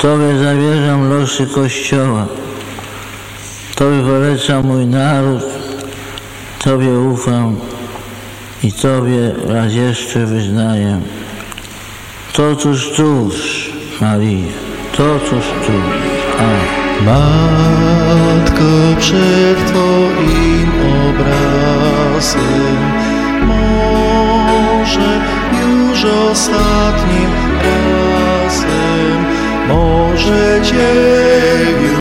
Tobie zawierzam losy Kościoła, Tobie polecam mój naród, Tobie ufam i Tobie raz jeszcze wyznaję. Totuż tuż, Maryjo, totuż tuż. Matko, przed Twoim obrazem, może już ostatnim razem, może Cię